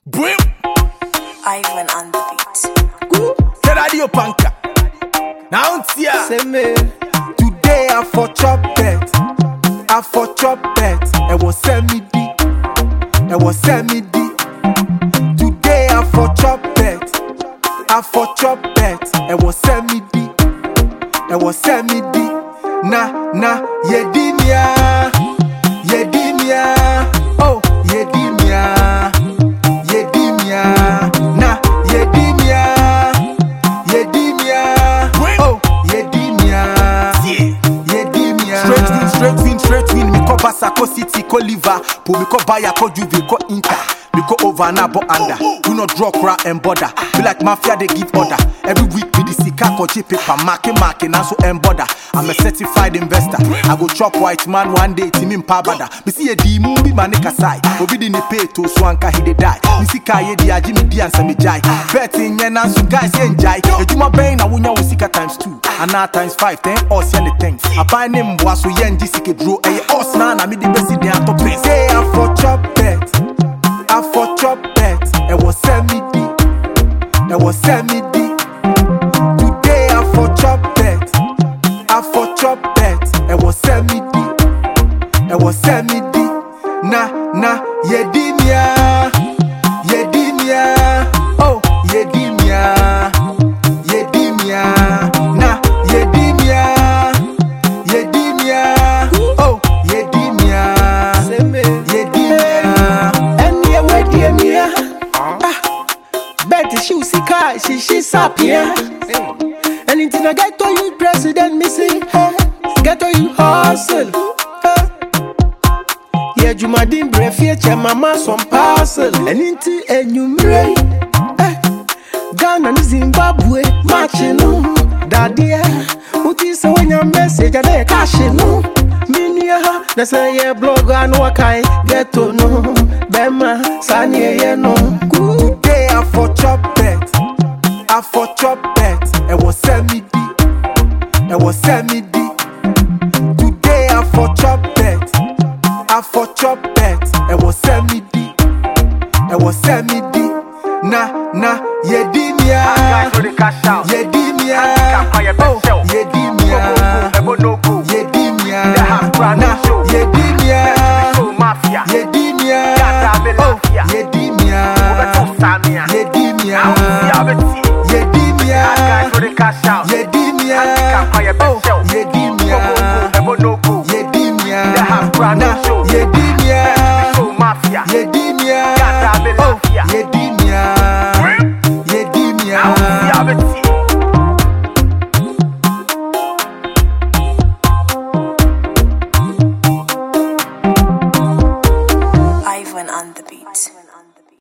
Brim. Ivan on the beat. Radio Panka. Now it's here. Say me. Today I for chop bet. I for chop bet. It was semi-D. It was semi-D. Today I for chop bet. I for chop bet. It was semi-D. It was semi-D. Na, yedimia. Yedimia. Oh, yedimia. Yedimia. Na, yedimia. Yedimia. Oh, yedimia. Yedimia. Straight win. Me ko Basa, ko City, ko Liverpool. Me ko Bayer, ko Juve, ko Inter. Me ko over na bo under. Do not draw crowd and border. Feel like mafia, they give order. Every week me the sika ko cheap paper. Marking, and so and border. I'm a certified investor. I go chop white man one day, team in Pabada. Me see a D movie man neka side. Obi di ne pay to swanka he de die. Me see kaye di aji me di ansa me jai. Betting yen and some guys yen jai. Ejuma bang na wunya usika times 2. And now times 5, 10 us yen the things. I buy name was so yen disike draw. Eye us na me di besi de ato pay. Say I for chop bet. I for chop bet. It was semi-D. It was semi-D. Today I for chop bet. I for chop bet. It was semi-D. It was semi-D. Na, yedimia. Yedimia. Oh, yedimia. Yedimia. Na, yedimia. Yedimia. Oh, yedimia. Yedimia. Enya wedimia. Betty she sika, she sapia. Anything I get to you, President Missy. Get to you, hustle. Yeah, Jumadin brefiye mama some parcel. Anything enyumre. Ghana ni Zimbabwe, matching no. Daddy, uti se wenya message ade cash no. Minia, na say ye blog and wakai get to know. Bema, sani ye no. Today I for chop bet. I for chop bet. It was semi-D. It was semi-D. Today I for chop bet. I for chop bet. It was semi-D. It was semi-D. Na, yedimia. Yedimia. Oh, yedimia. Yedimia. Na, yedimia. Yedimia. Oh, yedimia. Yedimia. Yedimia. Yedimia. Oh,